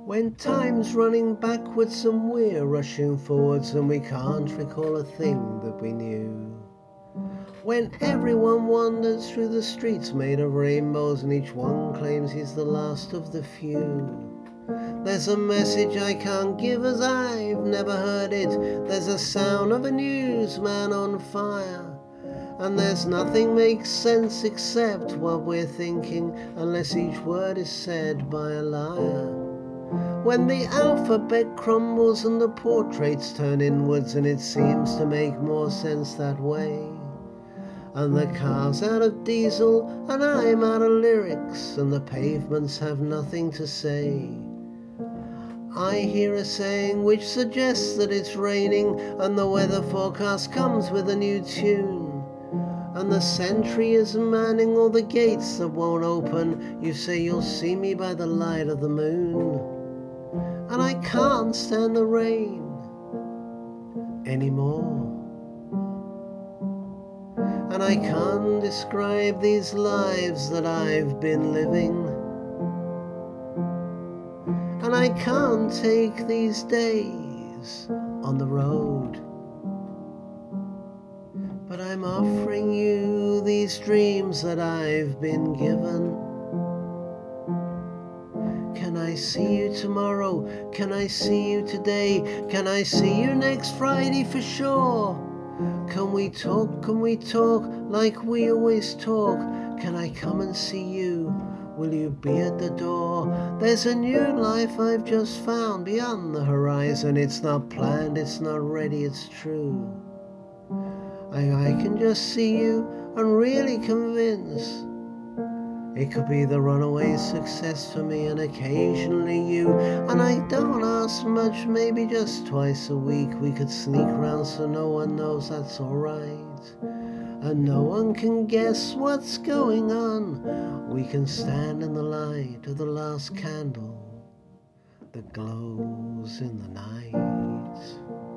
When time's running backwards and we're rushing forwards and we can't recall a thing that we knew. When everyone wanders through the streets made of rainbows and each one claims he's the last of the few. There's a message I can't give as I've never heard it. There's a sound of a newsman on fire. And there's nothing makes sense except what we're thinking, unless each word is said by a liar. When the alphabet crumbles and the portraits turn inwards, and it seems to make more sense that way. And the car's out of diesel and I'm out of lyrics, and the pavements have nothing to say. I hear a saying which suggests that it's raining, and the weather forecast comes with a new tune. And the sentry is manning all the gates that won't open. You say you'll see me by the light of the moon. And I can't stand the rain anymore. And I can't describe these lives that I've been living. And I can't take these days on the road. But I'm offering you these dreams that I've been given. Can I see you tomorrow? Can I see you today? Can I see you next Friday for sure? Can we talk like we always talk? Can I come and see you? Will you be at the door? There's a new life I've just found beyond the horizon. It's not planned, it's not ready, it's true. I can just see you and really convince. It could be the runaway success for me and occasionally you. And I don't ask much, maybe just twice a week. We could sneak round so no one knows, that's alright. And no one can guess what's going on. We can stand in the light of the last candle that glows in the night.